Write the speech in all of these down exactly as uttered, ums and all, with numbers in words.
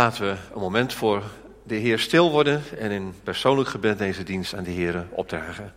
Laten we een moment voor de Heer stil worden en in persoonlijk gebed deze dienst aan de Heer opdragen.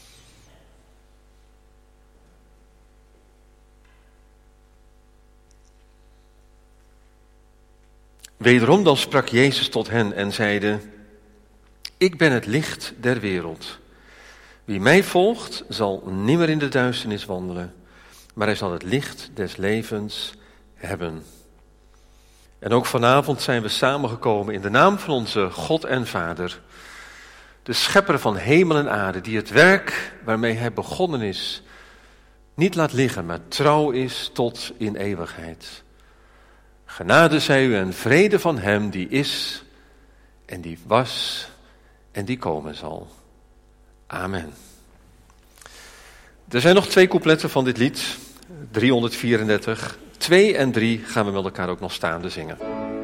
Wederom dan sprak Jezus tot hen en zeide: Ik ben het licht der wereld. Wie mij volgt, zal nimmer in de duisternis wandelen, maar hij zal het licht des levens hebben. En ook vanavond zijn we samengekomen in de naam van onze God en Vader, de schepper van hemel en aarde, die het werk waarmee hij begonnen is, niet laat liggen, maar trouw is tot in eeuwigheid. Genade zij u en vrede van hem die is en die was en die komen zal. Amen. Er zijn nog twee coupletten van dit lied, driehonderdvierendertig. Twee en drie gaan we met elkaar ook nog staande zingen.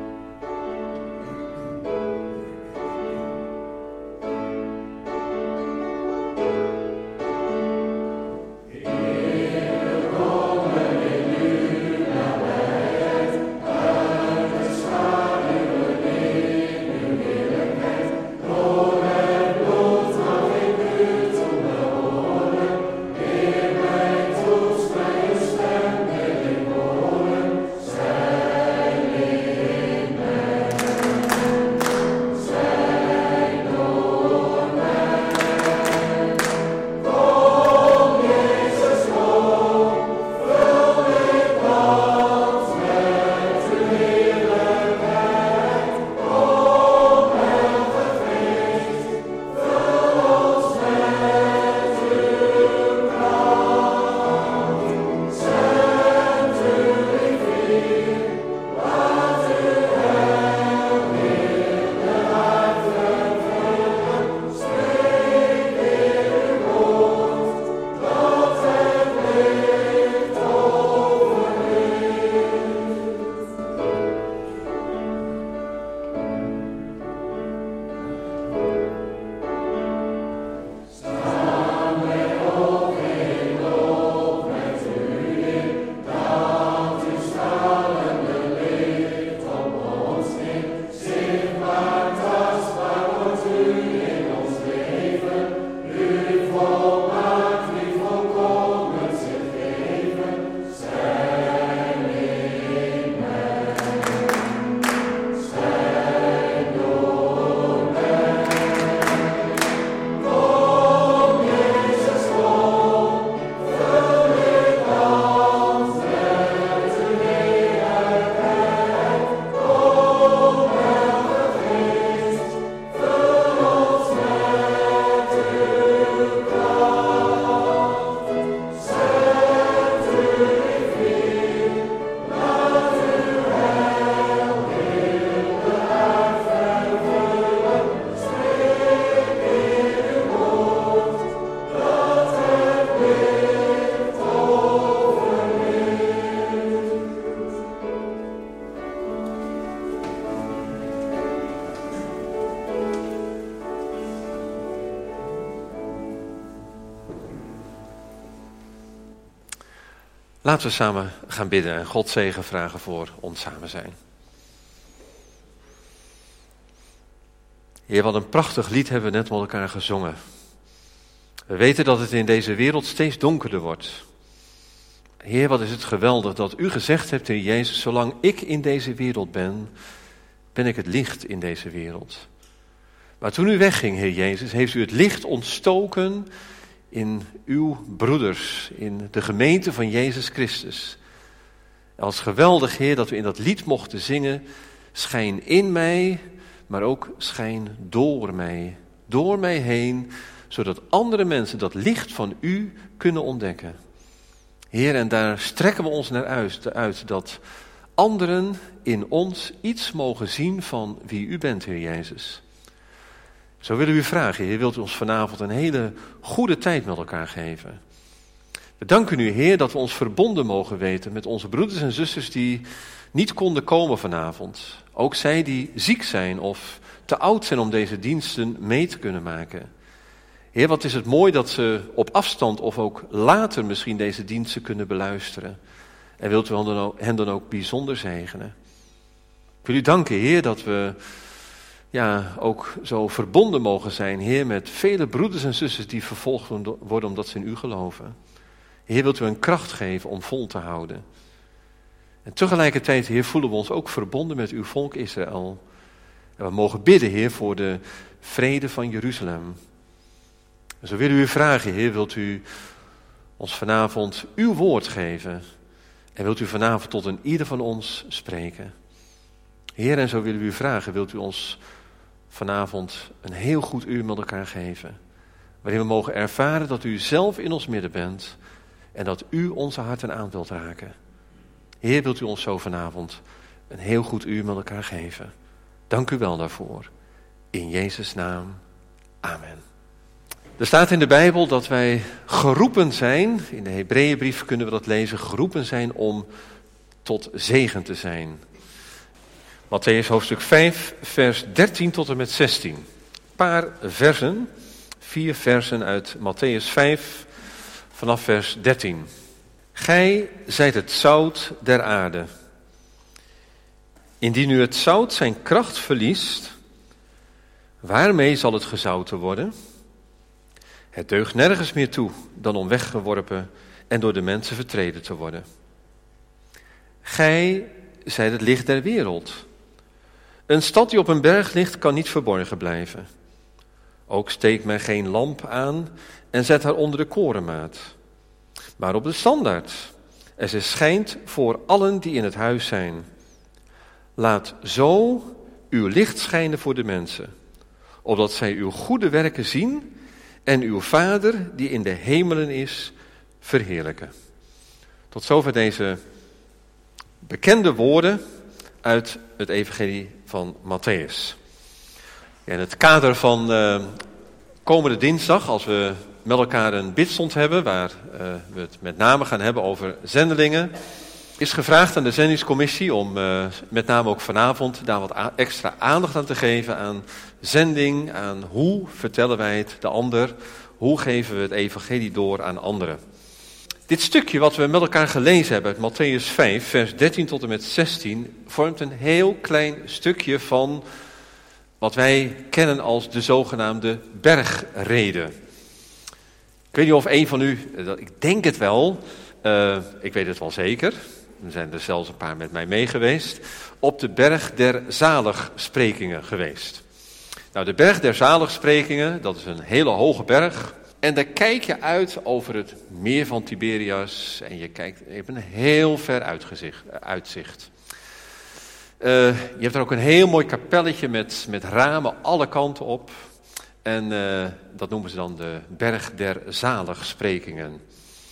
Laten we samen gaan bidden en God zegen vragen voor ons samen zijn. Heer, wat een prachtig lied hebben we net met elkaar gezongen. We weten dat het in deze wereld steeds donkerder wordt. Heer, wat is het geweldig dat u gezegd hebt, Heer Jezus, zolang ik in deze wereld ben, ben ik het licht in deze wereld. Maar toen u wegging, Heer Jezus, heeft u het licht ontstoken in uw broeders, in de gemeente van Jezus Christus. Als geweldig, Heer, dat we in dat lied mochten zingen, schijn in mij, maar ook schijn door mij, door mij heen, zodat andere mensen dat licht van u kunnen ontdekken. Heer, en daar strekken we ons naar uit, uit dat anderen in ons iets mogen zien van wie u bent, Heer Jezus. Zo willen we u vragen, Heer, wilt u ons vanavond een hele goede tijd met elkaar geven. We danken u, Heer, dat we ons verbonden mogen weten met onze broeders en zusters die niet konden komen vanavond. Ook zij die ziek zijn of te oud zijn om deze diensten mee te kunnen maken. Heer, wat is het mooi dat ze op afstand of ook later misschien deze diensten kunnen beluisteren. En wilt u hen dan ook bijzonder zegenen. Ik wil u danken, Heer, dat we ja, ook zo verbonden mogen zijn, Heer, met vele broeders en zusters die vervolgd worden omdat ze in u geloven. Heer, wilt u een kracht geven om vol te houden. En tegelijkertijd, Heer, voelen we ons ook verbonden met uw volk Israël. En we mogen bidden, Heer, voor de vrede van Jeruzalem. En zo willen we u vragen, Heer, wilt u ons vanavond uw woord geven? En wilt u vanavond tot een ieder van ons spreken? Heer, en zo willen we u vragen, wilt u ons vanavond een heel goed uur met elkaar geven? Waarin we mogen ervaren dat u zelf in ons midden bent en dat u onze harten aan wilt raken. Heer, wilt u ons zo vanavond een heel goed uur met elkaar geven? Dank u wel daarvoor. In Jezus' naam. Amen. Er staat in de Bijbel dat wij geroepen zijn, in de Hebreeënbrief kunnen we dat lezen, geroepen zijn om tot zegen te zijn. Mattheüs hoofdstuk vijf, vers dertien tot en met zestien. Een paar versen, vier versen uit Mattheüs vijf, vanaf vers dertien. Gij zijt het zout der aarde. Indien nu het zout zijn kracht verliest, waarmee zal het gezouten worden? Het deugt nergens meer toe dan om weggeworpen en door de mensen vertreden te worden. Gij zijt het licht der wereld. Een stad die op een berg ligt kan niet verborgen blijven. Ook steekt men geen lamp aan en zet haar onder de korenmaat, maar op de standaard. En ze schijnt voor allen die in het huis zijn. Laat zo uw licht schijnen voor de mensen, opdat zij uw goede werken zien en uw Vader, die in de hemelen is, verheerlijken. Tot zover deze bekende woorden uit het evangelie van Mattheüs. In het kader van uh, komende dinsdag, als we met elkaar een bidstond hebben, waar uh, we het met name gaan hebben over zendelingen, is gevraagd aan de zendingscommissie om uh, met name ook vanavond daar wat a- extra aandacht aan te geven aan zending, aan hoe vertellen wij het de ander, hoe geven we het evangelie door aan anderen. Dit stukje wat we met elkaar gelezen hebben uit Mattheüs vijf, vers dertien tot en met zestien, vormt een heel klein stukje van wat wij kennen als de zogenaamde bergrede. Ik weet niet of een van u, ik denk het wel, uh, ik weet het wel zeker, er zijn er zelfs een paar met mij mee geweest, op de berg der zaligsprekingen geweest. Nou, de berg der zaligsprekingen, dat is een hele hoge berg. En daar kijk je uit over het meer van Tiberias en je kijkt, je hebt een heel ver uitgezicht, uitzicht. Uh, je hebt er ook een heel mooi kapelletje met, met ramen alle kanten op. En uh, dat noemen ze dan de berg der zaligsprekingen.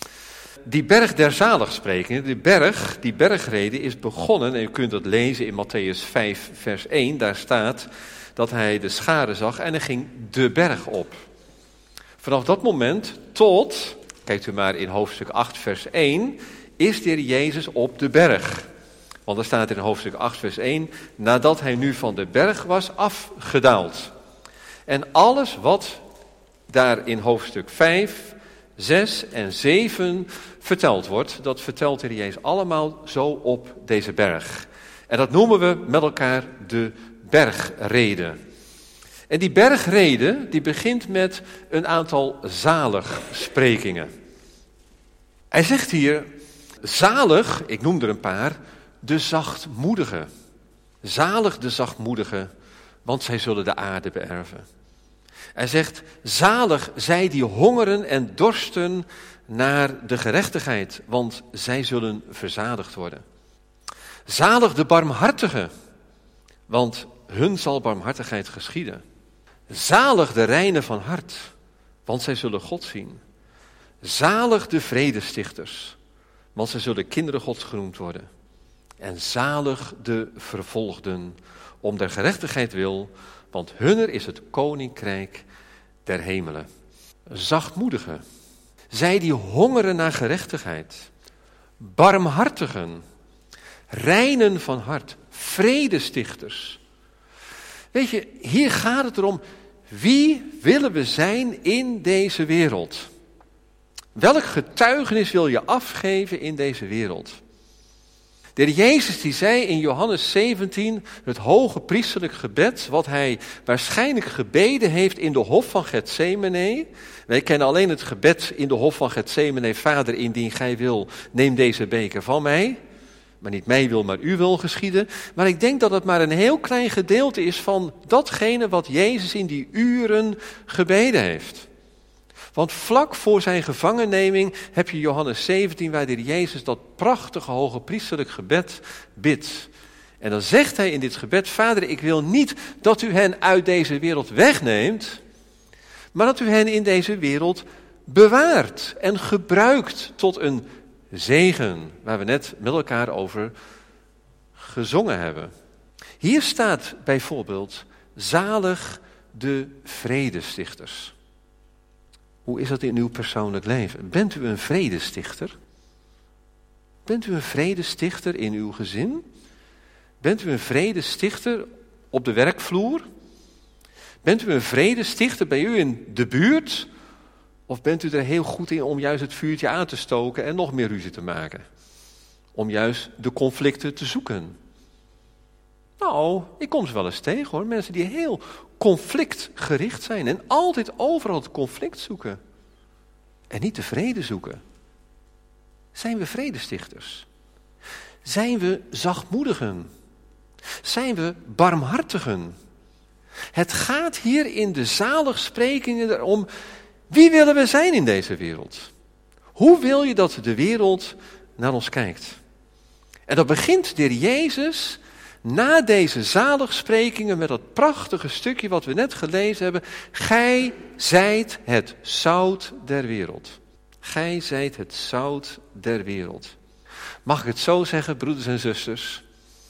Die berg der zaligsprekingen, die berg, die bergrede is begonnen, en u kunt dat lezen in Mattheüs vijf vers één, daar staat dat hij de scharen zag en hij ging de berg op. Vanaf dat moment tot, kijkt u maar in hoofdstuk acht vers één, is de Heer Jezus op de berg. Want er staat in hoofdstuk acht vers één, nadat hij nu van de berg was afgedaald. En alles wat daar in hoofdstuk vijf, zes en zeven verteld wordt, dat vertelt de Heer Jezus allemaal zo op deze berg. En dat noemen we met elkaar de bergrede. En die bergrede, die begint met een aantal zaligsprekingen. Hij zegt hier, zalig, ik noem er een paar, de zachtmoedigen. Zalig de zachtmoedigen, want zij zullen de aarde beërven. Hij zegt, zalig zij die hongeren en dorsten naar de gerechtigheid, want zij zullen verzadigd worden. Zalig de barmhartigen, want hun zal barmhartigheid geschieden. Zalig de reinen van hart, want zij zullen God zien. Zalig de vredestichters, want zij zullen kinderen Gods genoemd worden. En zalig de vervolgden, om der gerechtigheid wil, want hunner is het koninkrijk der hemelen. Zachtmoedigen, zij die hongeren naar gerechtigheid. Barmhartigen, reinen van hart, vredestichters. Weet je, hier gaat het erom, wie willen we zijn in deze wereld? Welk getuigenis wil je afgeven in deze wereld? De Heer Jezus die zei in Johannes zeventien, het hoge priesterlijk gebed, wat hij waarschijnlijk gebeden heeft in de hof van Getsemane. Wij kennen alleen het gebed in de hof van Getsemane, Vader, indien gij wil, neem deze beker van mij. Maar niet mij wil, maar u wil geschieden. Maar ik denk dat het maar een heel klein gedeelte is van datgene wat Jezus in die uren gebeden heeft. Want vlak voor zijn gevangenneming heb je Johannes zeventien, waar de Heer Jezus dat prachtige hoge priesterlijk gebed bidt. En dan zegt hij in dit gebed, Vader, ik wil niet dat u hen uit deze wereld wegneemt, maar dat u hen in deze wereld bewaart en gebruikt tot een zegen, waar we net met elkaar over gezongen hebben. Hier staat bijvoorbeeld, zalig de vredestichters. Hoe is dat in uw persoonlijk leven? Bent u een vredestichter? Bent u een vredestichter in uw gezin? Bent u een vredestichter op de werkvloer? Bent u een vredestichter bij u in de buurt? Of bent u er heel goed in om juist het vuurtje aan te stoken en nog meer ruzie te maken? Om juist de conflicten te zoeken? Nou, ik kom ze wel eens tegen hoor. Mensen die heel conflictgericht zijn en altijd overal het conflict zoeken. En niet de vrede zoeken. Zijn we vredestichters? Zijn we zachtmoedigen? Zijn we barmhartigen? Het gaat hier in de zaligsprekingen erom, wie willen we zijn in deze wereld? Hoe wil je dat de wereld naar ons kijkt? En dat begint de Heer Jezus na deze zaligsprekingen met dat prachtige stukje wat we net gelezen hebben. Gij zijt het zout der wereld. Gij zijt het zout der wereld. Mag ik het zo zeggen, broeders en zusters?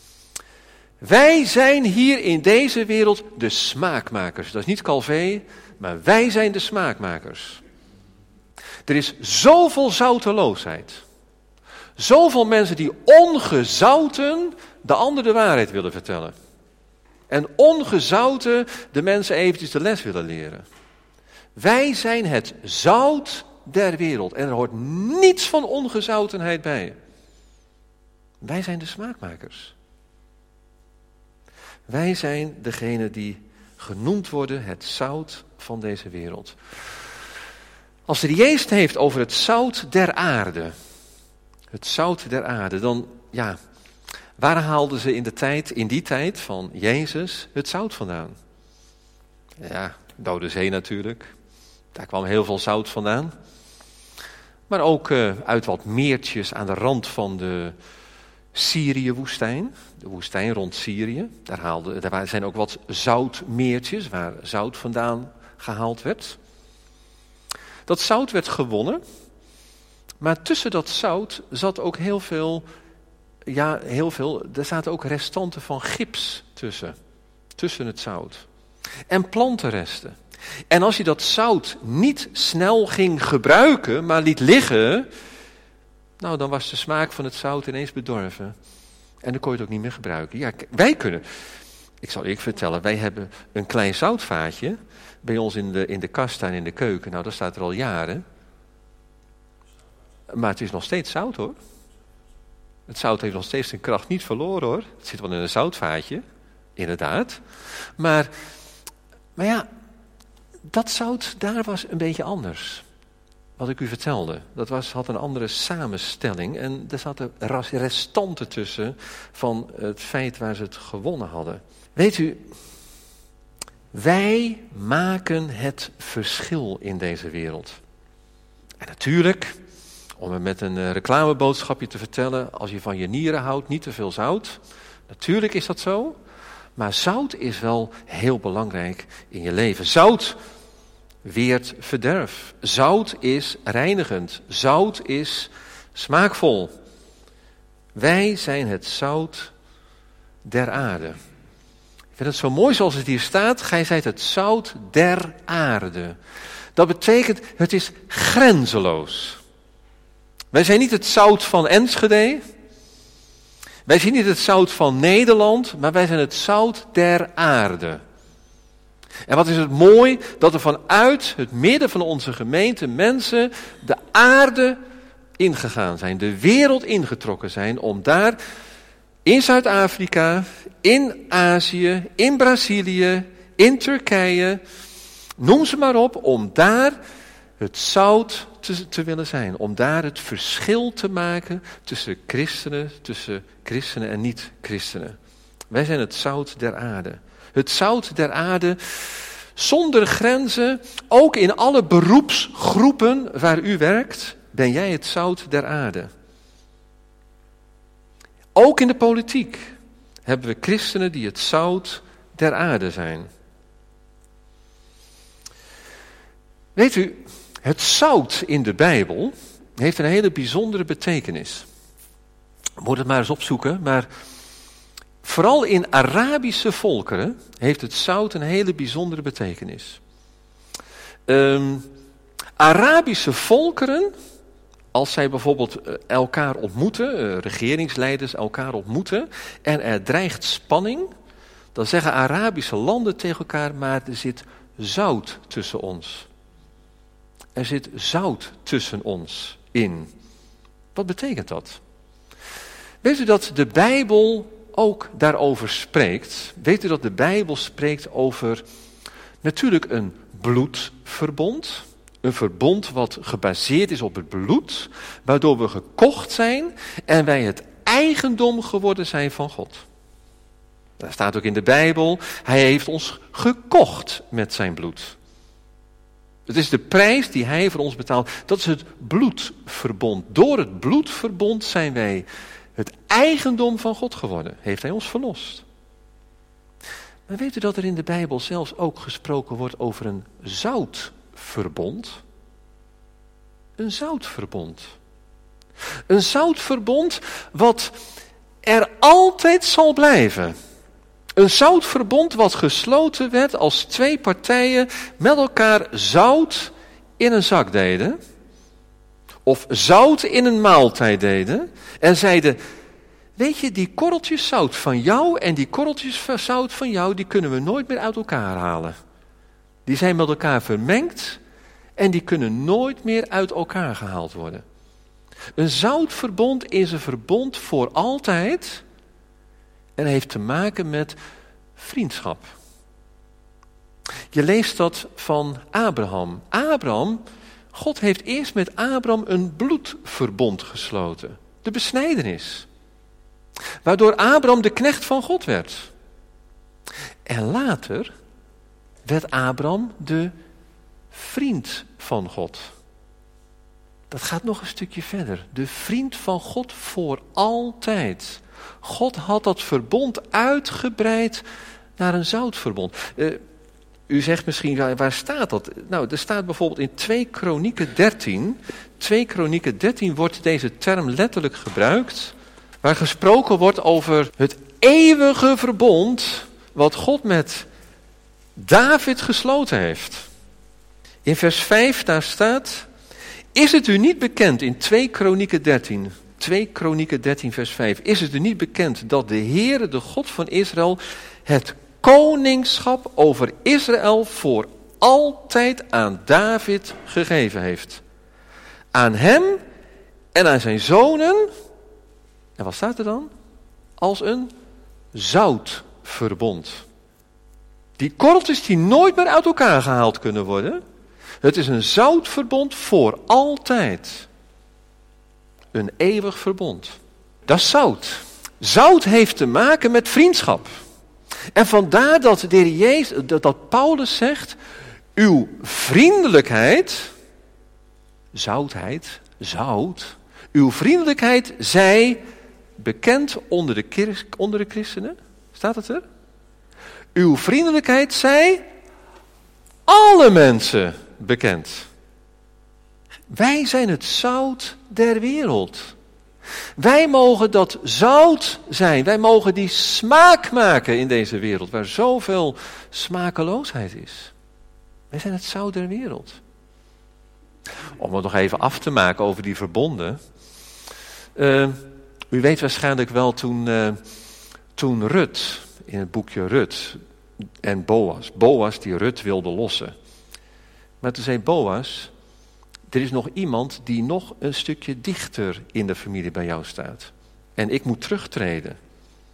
Wij zijn hier in deze wereld de smaakmakers. Dat is niet Calvé, maar wij zijn de smaakmakers. Er is zoveel zouteloosheid. Zoveel mensen die ongezouten de ander de waarheid willen vertellen. En ongezouten de mensen eventjes de les willen leren. Wij zijn het zout der wereld. En er hoort niets van ongezoutenheid bij. Wij zijn de smaakmakers. Wij zijn degene die genoemd worden het zout van deze wereld. Als de Heer Jezus het heeft over het zout der aarde. Het zout der aarde, dan ja, waar haalden ze in de tijd, in die tijd van Jezus het zout vandaan? Ja, Dode Zee natuurlijk. Daar kwam heel veel zout vandaan. Maar ook uh, uit wat meertjes aan de rand van de Syrië-woestijn. De woestijn rond Syrië. Daar, haalde, daar zijn ook wat zoutmeertjes waar zout vandaan gehaald werd. Dat zout werd gewonnen. Maar tussen dat zout zat ook heel veel, ja, heel veel, er zaten ook restanten van gips tussen. Tussen het zout. En plantenresten. En als je dat zout niet snel ging gebruiken, maar liet liggen, nou dan was de smaak van het zout ineens bedorven. En dan kon je het ook niet meer gebruiken. Ja, wij kunnen, ik zal eerlijk vertellen, wij hebben een klein zoutvaatje bij ons in de, in de kast staan in de keuken. Nou, dat staat er al jaren. Maar het is nog steeds zout hoor. Het zout heeft nog steeds zijn kracht niet verloren hoor. Het zit wel in een zoutvaatje, inderdaad. Maar, maar ja, dat zout daar was een beetje anders. Wat ik u vertelde. Dat was, had een andere samenstelling. En er zaten restanten tussen van het feit waar ze het gewonnen hadden. Weet u, wij maken het verschil in deze wereld. En natuurlijk, om het met een reclameboodschapje te vertellen, als je van je nieren houdt, niet te veel zout. Natuurlijk is dat zo. Maar zout is wel heel belangrijk in je leven. Zout weert verderf. Zout is reinigend. Zout is smaakvol. Wij zijn het zout der aarde. Ik vind het zo mooi zoals het hier staat. Gij zijt het zout der aarde. Dat betekent, het is grenzeloos. Wij zijn niet het zout van Enschede. Wij zijn niet het zout van Nederland, maar wij zijn het zout der aarde. En wat is het mooi dat er vanuit het midden van onze gemeente mensen de aarde ingegaan zijn, de wereld ingetrokken zijn, om daar in Zuid-Afrika, in Azië, in Brazilië, in Turkije, noem ze maar op, om daar het zout te, te willen zijn. Om daar het verschil te maken tussen christenen, tussen christenen en niet-christenen. Wij zijn het zout der aarde. Het zout der aarde zonder grenzen, ook in alle beroepsgroepen waar u werkt, ben jij het zout der aarde. Ook in de politiek hebben we christenen die het zout der aarde zijn. Weet u, het zout in de Bijbel heeft een hele bijzondere betekenis. Moet het maar eens opzoeken, maar vooral in Arabische volkeren heeft het zout een hele bijzondere betekenis. Um, Arabische volkeren, als zij bijvoorbeeld elkaar ontmoeten, regeringsleiders elkaar ontmoeten, en er dreigt spanning, dan zeggen Arabische landen tegen elkaar, maar er zit zout tussen ons. Er zit zout tussen ons in. Wat betekent dat? Weet u dat de Bijbel ook daarover spreekt? Weet u dat de Bijbel spreekt over natuurlijk een bloedverbond? Een verbond wat gebaseerd is op het bloed, waardoor we gekocht zijn en wij het eigendom geworden zijn van God. Dat staat ook in de Bijbel, hij heeft ons gekocht met zijn bloed. Het is de prijs die hij voor ons betaalt. Dat is het bloedverbond. Door het bloedverbond zijn wij het eigendom van God geworden. Heeft hij ons verlost. Maar weet u dat er in de Bijbel zelfs ook gesproken wordt over een zoutverbond? Een zoutverbond. Een zoutverbond wat er altijd zal blijven. Een zoutverbond wat gesloten werd als twee partijen met elkaar zout in een zak deden. Of zout in een maaltijd deden. En zeiden, weet je, die korreltjes zout van jou en die korreltjes zout van jou, die kunnen we nooit meer uit elkaar halen. Die zijn met elkaar vermengd en die kunnen nooit meer uit elkaar gehaald worden. Een zoutverbond is een verbond voor altijd en heeft te maken met vriendschap. Je leest dat van Abraham. Abraham, God heeft eerst met Abraham een bloedverbond gesloten. De besnijdenis. Waardoor Abraham de knecht van God werd. En later werd Abraham de vriend van God. Dat gaat nog een stukje verder. De vriend van God voor altijd. God had dat verbond uitgebreid naar een zoutverbond. Uh, u zegt misschien, waar, waar staat dat? Nou, er staat bijvoorbeeld in twee Kronieken dertien. twee Kronieken dertien wordt deze term letterlijk gebruikt. Waar gesproken wordt over het eeuwige verbond wat God met David gesloten heeft. In vers vijf daar staat, is het u niet bekend in twee Kronieken dertien... twee Kronieken dertien vers vijf. Is het u niet bekend dat de Heere, de God van Israël, het koningschap over Israël voor altijd aan David gegeven heeft? Aan hem en aan zijn zonen. En wat staat er dan? Als een zoutverbond. Die korreltjes die nooit meer uit elkaar gehaald kunnen worden. Het is een zoutverbond voor altijd. Een eeuwig verbond. Dat is zout. Zout heeft te maken met vriendschap. En vandaar dat, de Heer Jezus, dat, dat Paulus zegt, uw vriendelijkheid, zoutheid, zout, uw vriendelijkheid zij bekend onder de, kir- onder de christenen. Staat het er? Uw vriendelijkheid zij alle mensen bekend. Wij zijn het zout der wereld. Wij mogen dat zout zijn. Wij mogen die smaak maken in deze wereld, waar zoveel smakeloosheid is. Wij zijn het zout der wereld. Om het nog even af te maken over die verbonden. Uh, u weet waarschijnlijk wel toen, uh, toen Rut, in het boekje Rut, en Boas. Boas die Rut wilde lossen. Maar toen zei Boas, er is nog iemand die nog een stukje dichter in de familie bij jou staat. En ik moet terugtreden.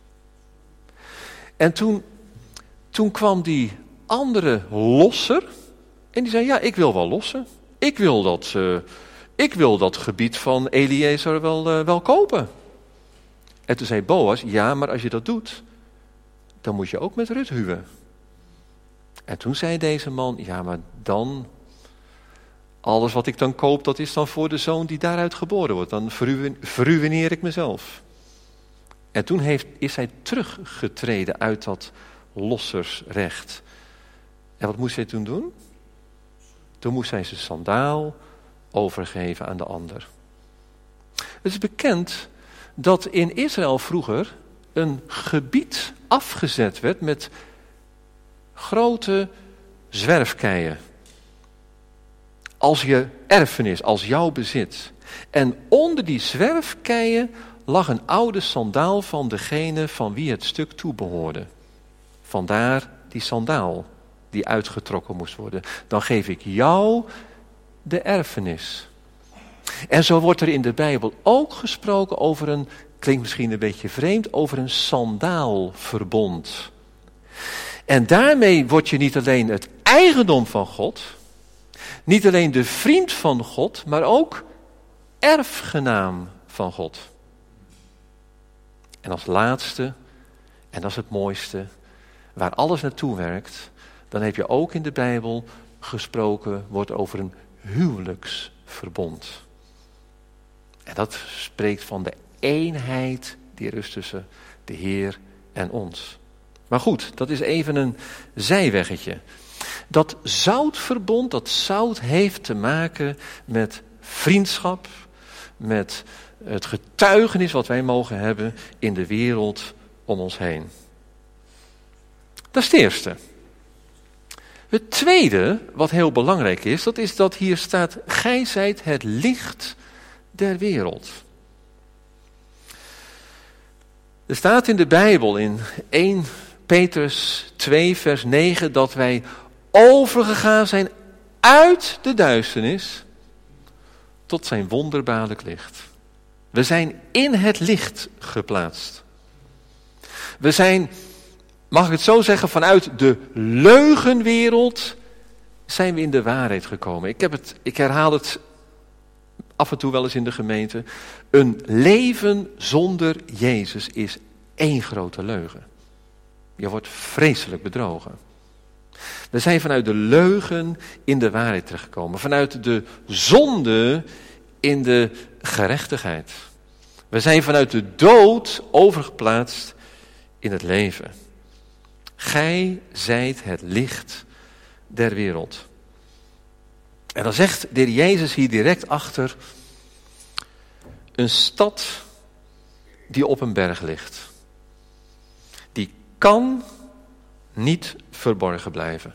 En toen, toen kwam die andere losser en die zei, ja, ik wil wel lossen. Ik wil dat, uh, ik wil dat gebied van Eliezer wel, uh, wel kopen. En toen zei Boas, ja, maar als je dat doet, dan moet je ook met Rut huwen. En toen zei deze man, ja, maar dan, alles wat ik dan koop, dat is dan voor de zoon die daaruit geboren wordt. Dan verruineer ik mezelf. En toen heeft, is hij teruggetreden uit dat lossersrecht. En wat moest hij toen doen? Toen moest hij zijn sandaal overgeven aan de ander. Het is bekend dat in Israël vroeger een gebied afgezet werd met grote zwerfkeien. Als je erfenis, als jouw bezit. En onder die zwerfkeien lag een oude sandaal van degene van wie het stuk toebehoorde. Vandaar die sandaal die uitgetrokken moest worden. Dan geef ik jou de erfenis. En zo wordt er in de Bijbel ook gesproken over een, klinkt misschien een beetje vreemd, over een sandaalverbond. En daarmee word je niet alleen het eigendom van God, niet alleen de vriend van God, maar ook erfgenaam van God. En als laatste, en dat is het mooiste, waar alles naartoe werkt, dan heb je ook in de Bijbel gesproken, wordt over een huwelijksverbond. En dat spreekt van de eenheid die rust tussen de Heer en ons. Maar goed, dat is even een zijweggetje. Dat zoutverbond, dat zout heeft te maken met vriendschap, met het getuigenis wat wij mogen hebben in de wereld om ons heen. Dat is het eerste. Het tweede, wat heel belangrijk is, dat is dat hier staat, gij zijt het licht der wereld. Er staat in de Bijbel in eerste Petrus twee vers negen dat wij overgegaan zijn uit de duisternis tot zijn wonderbaarlijk licht. We zijn in het licht geplaatst. We zijn, mag ik het zo zeggen, vanuit de leugenwereld zijn we in de waarheid gekomen. Ik, heb het, ik herhaal het af en toe wel eens in de gemeente. Een leven zonder Jezus is één grote leugen. Je wordt vreselijk bedrogen. We zijn vanuit de leugen in de waarheid terechtgekomen. Vanuit de zonde in de gerechtigheid. We zijn vanuit de dood overgeplaatst in het leven. Gij zijt het licht der wereld. En dan zegt de Heer Jezus hier direct achter, een stad die op een berg ligt. Die kan niet verborgen blijven.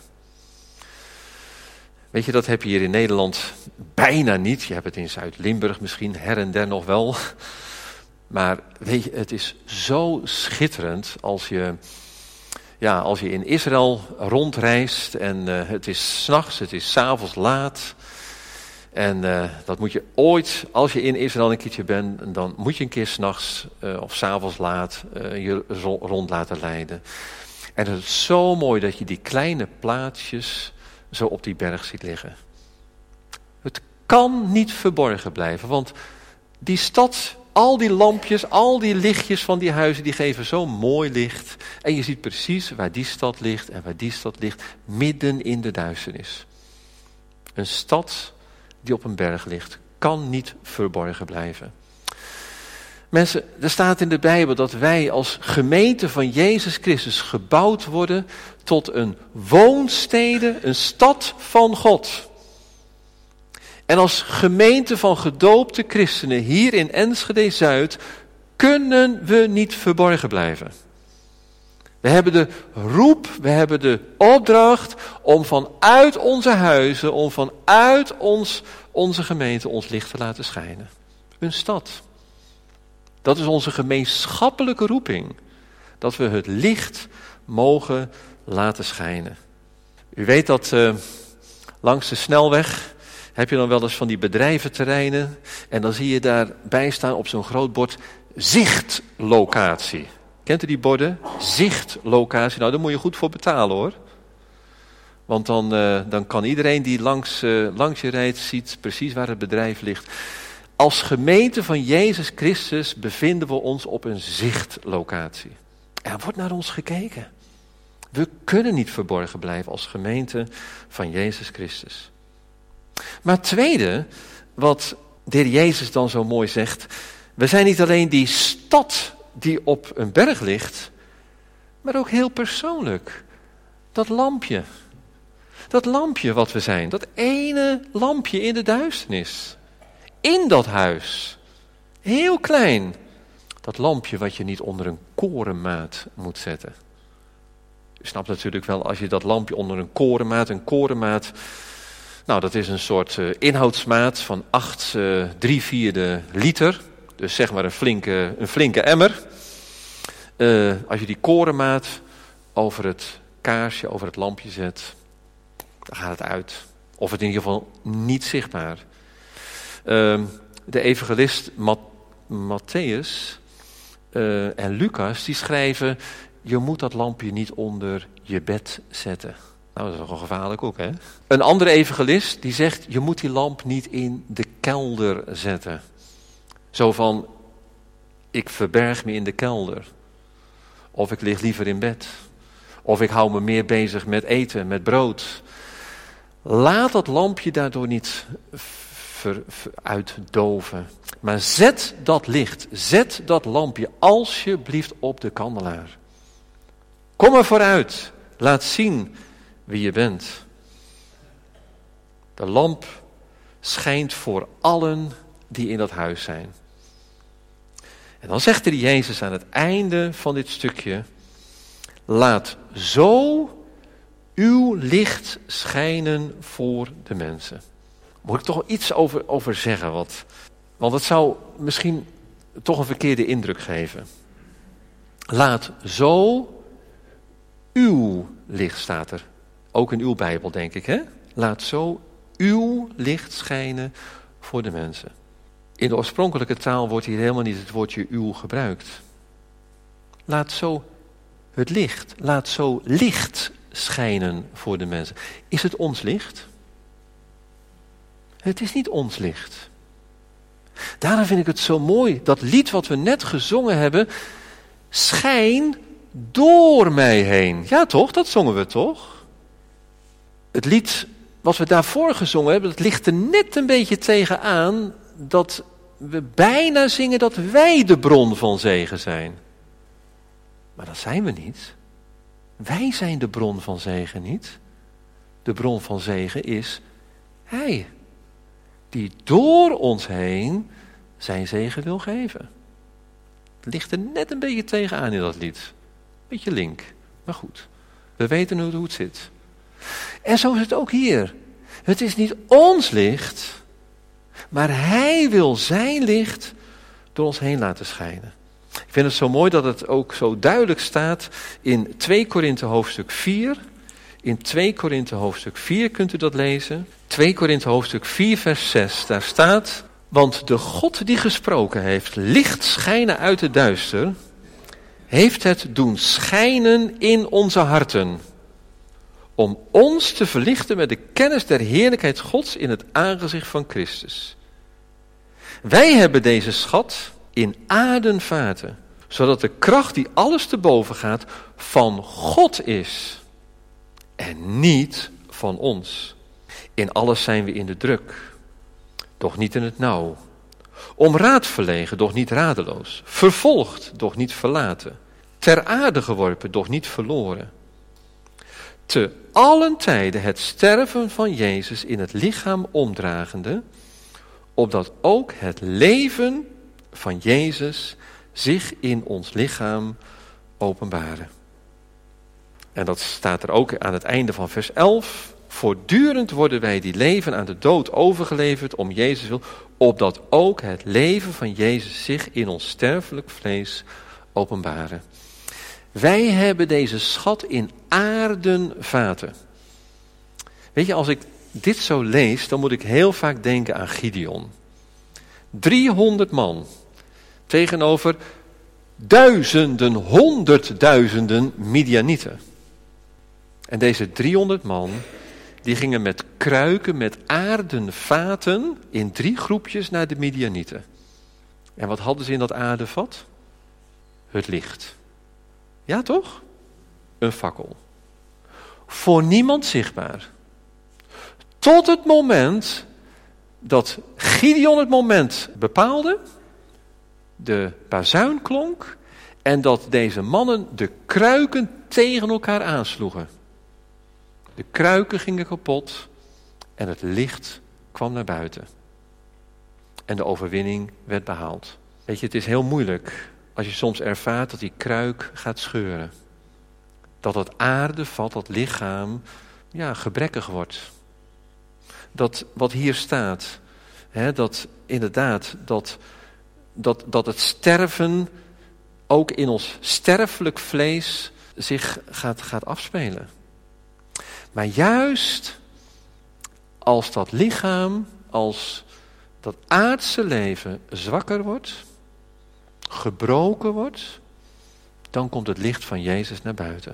Weet je, dat heb je hier in Nederland bijna niet. Je hebt het in Zuid-Limburg misschien her en der nog wel. Maar weet je, het is zo schitterend als je, ja, als je in Israël rondreist en uh, het is 's nachts, het is 's avonds laat. En uh, dat moet je ooit, als je in Israël een keertje bent, dan moet je een keer 's nachts uh, of 's avonds laat uh, je rond laten leiden. En het is zo mooi dat je die kleine plaatsjes zo op die berg ziet liggen. Het kan niet verborgen blijven, want die stad, al die lampjes, al die lichtjes van die huizen, die geven zo mooi licht. En je ziet precies waar die stad ligt en waar die stad ligt, midden in de duisternis. Een stad die op een berg ligt, kan niet verborgen blijven. Mensen, er staat in de Bijbel dat wij als gemeente van Jezus Christus gebouwd worden tot een woonstede, een stad van God. En als gemeente van gedoopte christenen hier in Enschede-Zuid kunnen we niet verborgen blijven. We hebben de roep, we hebben de opdracht om vanuit onze huizen, om vanuit ons, onze gemeente ons licht te laten schijnen. Een stad. Dat is onze gemeenschappelijke roeping. Dat we het licht mogen laten schijnen. U weet dat uh, langs de snelweg heb je dan wel eens van die bedrijventerreinen. En dan zie je daarbij staan op zo'n groot bord zichtlocatie. Kent u die borden? Zichtlocatie. Nou, daar moet je goed voor betalen hoor. Want dan, uh, dan kan iedereen die langs, uh, langs je rijdt, ziet precies waar het bedrijf ligt. Als gemeente van Jezus Christus bevinden we ons op een zichtlocatie. Er wordt naar ons gekeken. We kunnen niet verborgen blijven als gemeente van Jezus Christus. Maar het tweede, wat de Heer Jezus dan zo mooi zegt, we zijn niet alleen die stad die op een berg ligt, maar ook heel persoonlijk. Dat lampje. Dat lampje wat we zijn. Dat ene lampje in de duisternis. In dat huis. Heel klein. Dat lampje wat je niet onder een korenmaat moet zetten. U snapt natuurlijk wel, als je dat lampje onder een korenmaat, een korenmaat, nou dat is een soort uh, inhoudsmaat van acht, uh, drie vierde liter. Dus zeg maar een flinke, een flinke emmer. Uh, als je die korenmaat over het kaarsje, over het lampje zet, dan gaat het uit. Of het in ieder geval niet zichtbaar. Uh, de evangelist Matthäus uh, en Lucas, die schrijven, je moet dat lampje niet onder je bed zetten. Nou, dat is nogal gevaarlijk ook, hè? Een andere evangelist, die zegt, je moet die lamp niet in de kelder zetten. Zo van, ik verberg me in de kelder. Of ik lig liever in bed. Of ik hou me meer bezig met eten, met brood. Laat dat lampje daardoor niet ver, ver, uitdoven. Maar zet dat licht, zet dat lampje alsjeblieft op de kandelaar. Kom er vooruit. Laat zien wie je bent. De lamp schijnt voor allen die in dat huis zijn. En dan zegt de Jezus aan het einde van dit stukje, laat zo uw licht schijnen voor de mensen. Moet ik toch wel iets over, over zeggen, wat, want het zou misschien toch een verkeerde indruk geven. Laat zo uw licht, staat er. Ook in uw Bijbel, denk ik, hè? Laat zo uw licht schijnen voor de mensen. In de oorspronkelijke taal wordt hier helemaal niet het woordje uw gebruikt. Laat zo het licht, laat zo licht schijnen voor de mensen. Is het ons licht? Het is niet ons licht. Daarom vind ik het zo mooi, dat lied wat we net gezongen hebben, schijn door mij heen. Ja toch, dat zongen we toch? Het lied wat we daarvoor gezongen hebben, dat ligt er net een beetje tegenaan dat we bijna zingen dat wij de bron van zegen zijn. Maar dat zijn we niet. Wij zijn de bron van zegen niet. De bron van zegen is Hij, die door ons heen zijn zegen wil geven. Het ligt er net een beetje tegenaan in dat lied. Beetje link, maar goed. We weten nu hoe het zit. En zo is het ook hier. Het is niet ons licht, maar Hij wil zijn licht door ons heen laten schijnen. Ik vind het zo mooi dat het ook zo duidelijk staat in twee Korinthe hoofdstuk vier. In twee Korinthe hoofdstuk vier kunt u dat lezen. twee Korinthe hoofdstuk vier vers zes, daar staat, want de God die gesproken heeft, licht schijnen uit het duister, heeft het doen schijnen in onze harten, om ons te verlichten met de kennis der heerlijkheid Gods in het aangezicht van Christus. Wij hebben deze schat in aarden vaten, zodat de kracht die alles te boven gaat van God is en niet van ons. In alles zijn we in de druk, doch niet in het nauw. Om raad verlegen, doch niet radeloos. Vervolgd, doch niet verlaten. Ter aarde geworpen, doch niet verloren. Te allen tijden het sterven van Jezus in het lichaam omdragende, opdat ook het leven van Jezus zich in ons lichaam openbaren. En dat staat er ook aan het einde van vers elf. Voortdurend worden wij die leven aan de dood overgeleverd om Jezus wil, opdat ook het leven van Jezus zich in ons sterfelijk vlees openbaren. Wij hebben deze schat in aarden vaten. Weet je, als ik dit zo lees, dan moet ik heel vaak denken aan Gideon. driehonderd man tegenover duizenden, honderdduizenden Midianieten. En deze driehonderd man, die gingen met kruiken, met aarden vaten in drie groepjes naar de Midianieten. En wat hadden ze in dat aardevat? Het licht. Ja, toch? Een fakkel. Voor niemand zichtbaar. Tot het moment dat Gideon het moment bepaalde, de bazuin klonk en dat deze mannen de kruiken tegen elkaar aansloegen. De kruiken gingen kapot en het licht kwam naar buiten. En de overwinning werd behaald. Weet je, het is heel moeilijk als je soms ervaart dat die kruik gaat scheuren. Dat het aardevat, dat lichaam, ja, gebrekkig wordt. Dat wat hier staat, hè, dat inderdaad, dat, dat, dat het sterven ook in ons sterfelijk vlees zich gaat, gaat afspelen. Maar juist als dat lichaam, als dat aardse leven zwakker wordt, gebroken wordt, dan komt het licht van Jezus naar buiten.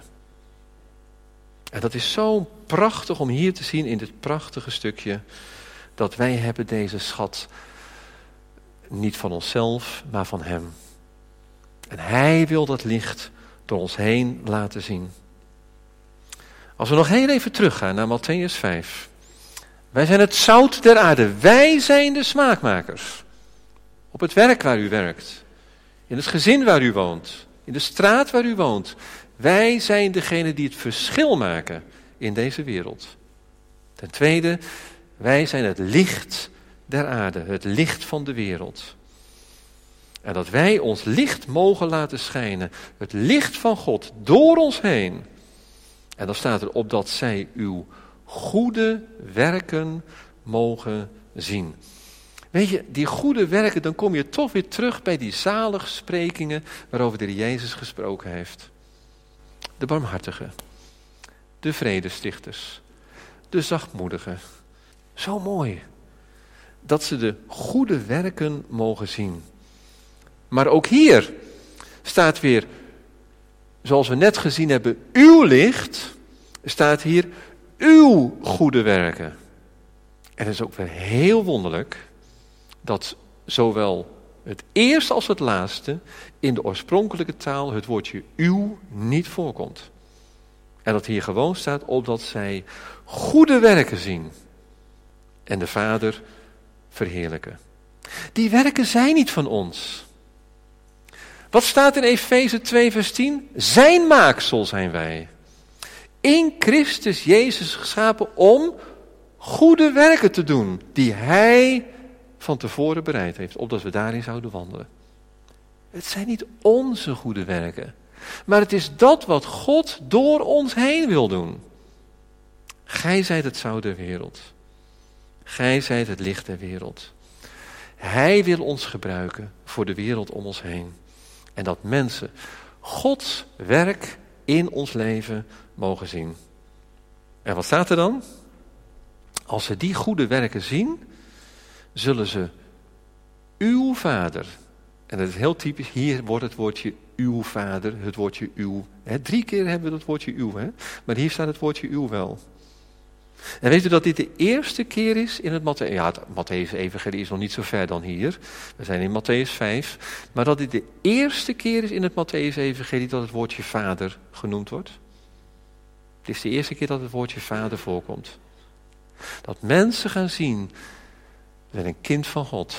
En dat is zo prachtig om hier te zien in dit prachtige stukje, dat wij hebben deze schat niet van onszelf, maar van Hem. En Hij wil dat licht door ons heen laten zien. Als we nog heel even teruggaan naar Mattheüs vijf. Wij zijn het zout der aarde. Wij zijn de smaakmakers. Op het werk waar u werkt. In het gezin waar u woont. In de straat waar u woont. Wij zijn degene die het verschil maken in deze wereld. Ten tweede, wij zijn het licht der aarde. Het licht van de wereld. En dat wij ons licht mogen laten schijnen. Het licht van God door ons heen. En dan staat er op dat zij uw goede werken mogen zien. Weet je, die goede werken, dan kom je toch weer terug bij die zaligsprekingen waarover de Heer Jezus gesproken heeft. De barmhartigen, de vredestichters, de zachtmoedigen. Zo mooi dat ze de goede werken mogen zien. Maar ook hier staat weer, zoals we net gezien hebben, uw licht, staat hier uw goede werken. En het is ook weer heel wonderlijk dat zowel het eerste als het laatste in de oorspronkelijke taal het woordje uw niet voorkomt. En dat hier gewoon staat opdat zij goede werken zien en de Vader verheerlijken. Die werken zijn niet van ons. Wat staat in Efeze twee vers tien? Zijn maaksel zijn wij. In Christus Jezus geschapen om goede werken te doen, die Hij van tevoren bereid heeft, opdat we daarin zouden wandelen. Het zijn niet onze goede werken, maar het is dat wat God door ons heen wil doen. Gij zijt het zout der wereld. Gij zijt het licht der wereld. Hij wil ons gebruiken voor de wereld om ons heen. En dat mensen Gods werk in ons leven mogen zien. En wat staat er dan? Als ze die goede werken zien, zullen ze uw Vader, en dat is heel typisch, hier wordt het woordje uw Vader, het woordje uw. Hè, drie keer hebben we dat woordje uw, hè? Maar hier staat het woordje uw wel. En weet u dat dit de eerste keer is in het Matthäus... Ja, het Matthäus-evangelie is nog niet zo ver dan hier. We zijn in Matthäus vijf. Maar dat dit de eerste keer is in het Matthäus-evangelie dat het woordje Vader genoemd wordt. Het is de eerste keer dat het woordje Vader voorkomt. Dat mensen gaan zien, we zijn een kind van God.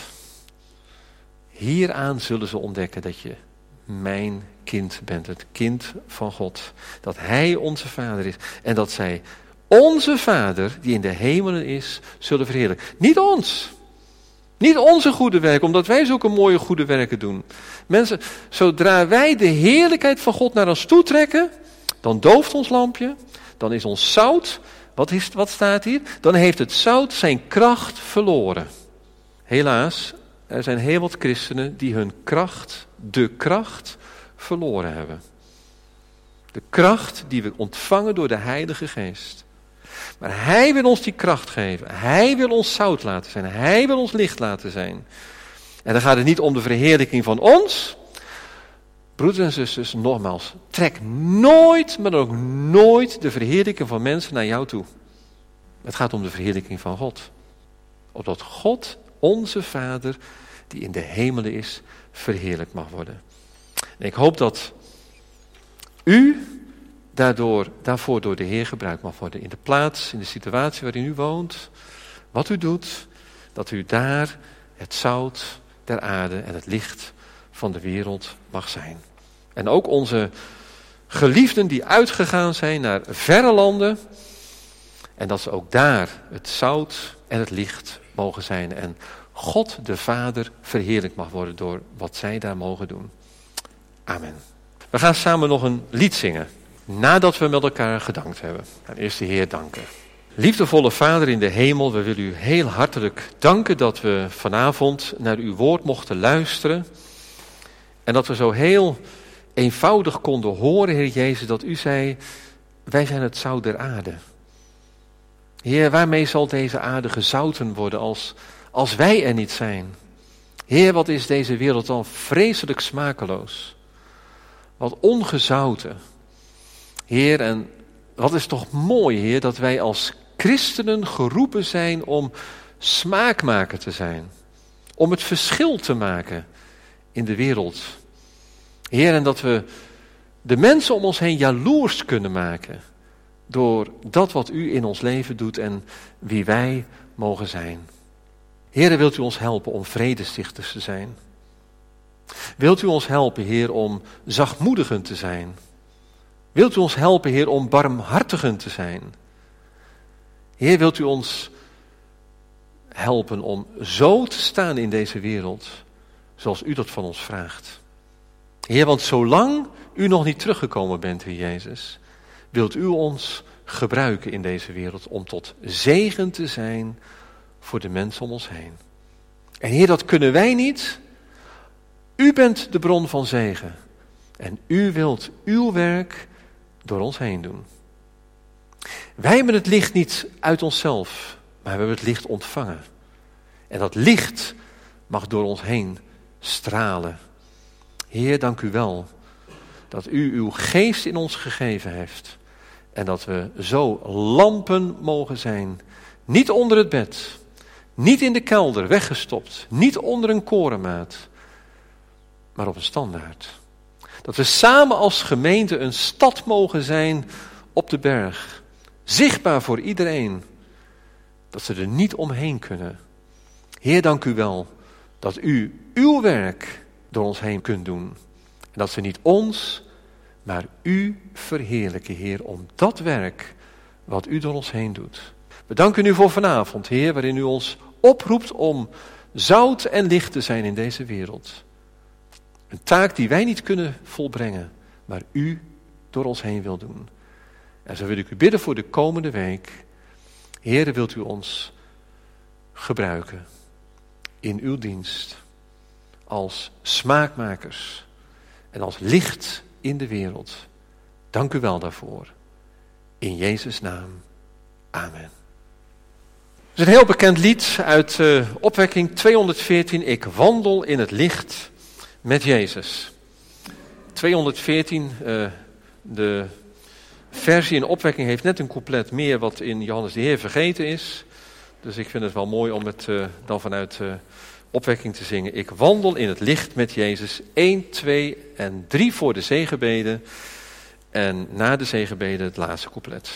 Hieraan zullen ze ontdekken dat je mijn kind bent, het kind van God. Dat Hij onze Vader is en dat zij onze Vader, die in de hemelen is, zullen verheerlijken. Niet ons. Niet onze goede werken, omdat wij zulke mooie goede werken doen. Mensen, zodra wij de heerlijkheid van God naar ons toe trekken, dan dooft ons lampje, dan is ons zout, wat, is, wat staat hier? Dan heeft het zout zijn kracht verloren. Helaas, er zijn heel wat christenen die hun kracht, de kracht, verloren hebben. De kracht die we ontvangen door de Heilige Geest. Maar Hij wil ons die kracht geven. Hij wil ons zout laten zijn. Hij wil ons licht laten zijn. En dan gaat het niet om de verheerlijking van ons, Broeders en zusters, nogmaals, trek nooit, maar ook nooit de verheerlijking van mensen naar jou toe. Het gaat om de verheerlijking van God. Opdat God, onze Vader, die in de hemelen is, verheerlijkt mag worden. En ik hoop dat u daardoor, daarvoor door de Heer gebruikt mag worden. In de plaats, in de situatie waarin u woont, wat u doet, dat u daar het zout der aarde en het licht van de wereld mag zijn. En ook onze geliefden die uitgegaan zijn naar verre landen, en dat ze ook daar het zout en het licht mogen zijn. En God de Vader verheerlijkt mag worden door wat zij daar mogen doen. Amen. We gaan samen nog een lied zingen, nadat we met elkaar gedankt hebben. En eerst de Heer danken. Liefdevolle Vader in de hemel, we willen u heel hartelijk danken dat we vanavond naar uw woord mochten luisteren. En dat we zo heel eenvoudig konden horen, Heer Jezus, dat u zei, wij zijn het zout der aarde. Heer, waarmee zal deze aarde gezouten worden als, als wij er niet zijn? Heer, wat is deze wereld dan vreselijk smakeloos. Wat ongezouten. Heer, en wat is toch mooi, Heer, dat wij als christenen geroepen zijn om smaakmaker te zijn. Om het verschil te maken in de wereld. Heer, en dat we de mensen om ons heen jaloers kunnen maken. Door dat wat u in ons leven doet en wie wij mogen zijn. Heer, wilt u ons helpen om vredestichters te zijn? Wilt u ons helpen, Heer, om zachtmoedigend te zijn? Wilt u ons helpen, Heer, om barmhartigend te zijn? Heer, wilt u ons helpen om zo te staan in deze wereld, zoals u dat van ons vraagt? Heer, want zolang u nog niet teruggekomen bent, Heer Jezus, wilt u ons gebruiken in deze wereld om tot zegen te zijn voor de mensen om ons heen. En Heer, dat kunnen wij niet. U bent de bron van zegen. En u wilt uw werk door ons heen doen. Wij hebben het licht niet uit onszelf, maar we hebben het licht ontvangen. En dat licht mag door ons heen stralen. Heer, dank u wel dat u uw geest in ons gegeven heeft. En dat we zo lampen mogen zijn. Niet onder het bed. Niet in de kelder weggestopt. Niet onder een korenmaat. Maar op een standaard. Dat we samen als gemeente een stad mogen zijn op de berg. Zichtbaar voor iedereen. Dat ze er niet omheen kunnen. Heer, dank u wel dat u uw werk door ons heen kunt doen. En dat ze niet ons, maar u verheerlijken, Heer, om dat werk wat u door ons heen doet. We danken u voor vanavond, Heer, waarin u ons oproept om zout en licht te zijn in deze wereld. Een taak die wij niet kunnen volbrengen, maar u door ons heen wil doen. En zo wil ik u bidden voor de komende week. Heer, wilt u ons gebruiken in uw dienst als smaakmakers en als licht in de wereld. Dank u wel daarvoor. In Jezus' naam. Amen. Het is een heel bekend lied uit uh, opwekking tweehonderdveertien. Ik wandel in het licht met Jezus. tweehonderdveertien, uh, de versie in opwekking heeft net een couplet meer wat in Johannes de Heer vergeten is. Dus ik vind het wel mooi om het uh, dan vanuit uh, opwekking te zingen. Ik wandel in het licht met Jezus. één, twee en drie voor de zegenbeden. En na de zegenbeden het laatste couplet.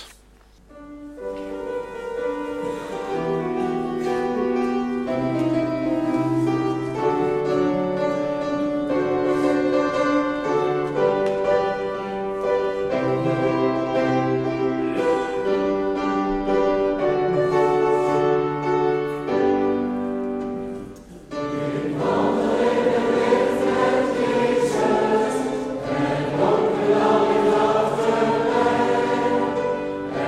En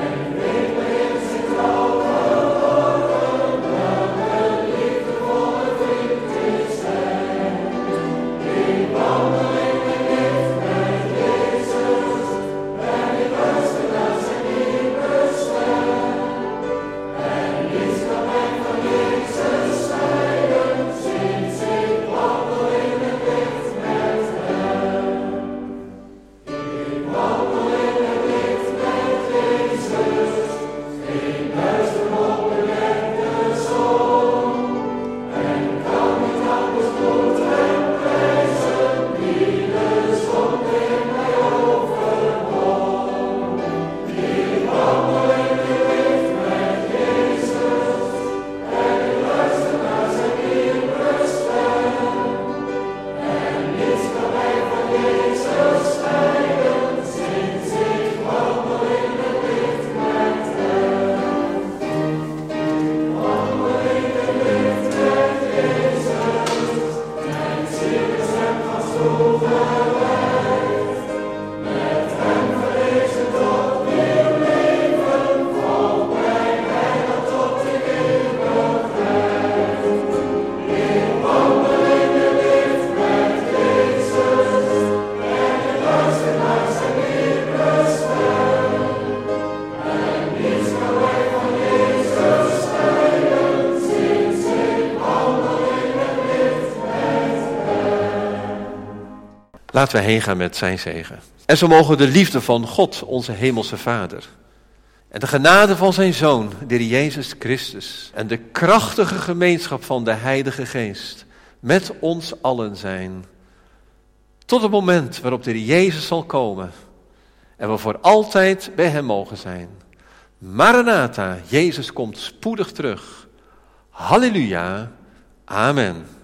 Laten we heen gaan met zijn zegen. En zo mogen de liefde van God, onze hemelse Vader, en de genade van zijn Zoon, de Heer Jezus Christus, en de krachtige gemeenschap van de Heilige Geest met ons allen zijn. Tot het moment waarop de Heer Jezus zal komen en we voor altijd bij hem mogen zijn. Maranatha, Jezus komt spoedig terug. Halleluja, amen.